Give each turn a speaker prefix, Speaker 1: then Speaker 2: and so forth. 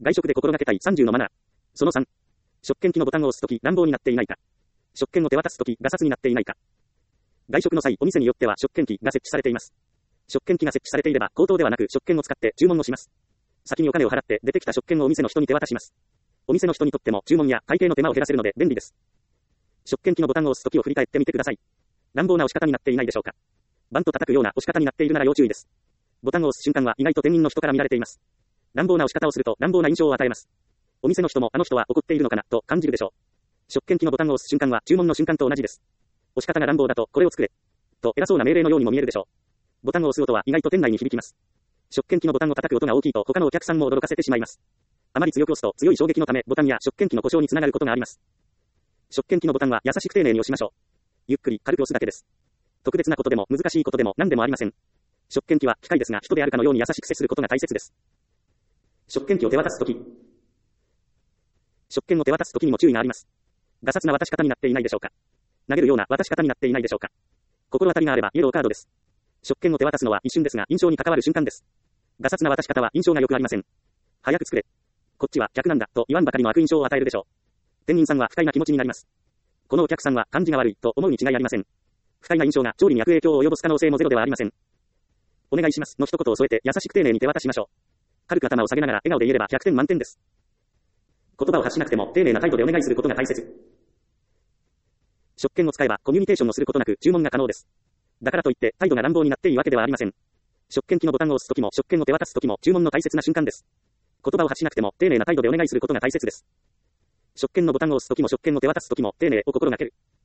Speaker 1: 外食で心がけたい30のマナー。その3。食券機のボタンを押すとき乱暴になっていないか。食券を手渡すときガサツになっていないか。外食の際、お店によっては食券機が設置されています。食券機が設置されていれば口頭ではなく食券を使って注文をします。先にお金を払って出てきた食券をお店の人に手渡します。お店の人にとっても注文や会計の手間を減らせるので便利です。食券機のボタンを押すときを振り返ってみてください。乱暴な押し方になっていないでしょうか。バンと叩くような押し方になっているなら要注意です。ボタンを押す瞬間は意外と店員の人から見られています。乱暴な押し方をすると乱暴な印象を与えます。お店の人もあの人は怒っているのかなと感じるでしょう。食券機のボタンを押す瞬間は注文の瞬間と同じです。押し方が乱暴だとこれを作れと偉そうな命令のようにも見えるでしょう。ボタンを押す音は意外と店内に響きます。食券機のボタンを叩く音が大きいと他のお客さんも驚かせてしまいます。あまり強く押すと強い衝撃のためボタンや食券機の故障につながることがあります。食券機のボタンは優しく丁寧に押しましょう。ゆっくり軽く押すだけです。特別なことでも難しいことでも何でもありません。食券機は機械ですが人であるかのように優しく接することが大切です。食券機を手渡すとき。食券を手渡すときにも注意があります。ガサツな渡し方になっていないでしょうか。投げるような渡し方になっていないでしょうか。心当たりがあればイエローカードです。食券を手渡すのは一瞬ですが印象に関わる瞬間です。ガサツな渡し方は印象が良くありません。早く作れ。こっちは客なんだと言わんばかりの悪印象を与えるでしょう。店員さんは不快な気持ちになります。このお客さんは感じが悪いと思うに違いありません。不快な印象が調理に悪影響を及ぼす可能性もゼロではありません。お願いしますの一言を添えて優しく丁寧に手渡しましょう。軽く頭を下げながら笑顔で言えれば100点満点です。言葉を発しなくても丁寧な態度でお願いすることが大切。食券を使えばコミュニケーションをすることなく注文が可能です。だからといって態度が乱暴になっていいわけではありません。食券機のボタンを押すときも食券を手渡すときも注文の大切な瞬間です。言葉を発しなくても丁寧な態度でお願いすることが大切です。食券のボタンを押すときも食券を手渡すときも丁寧を心がける。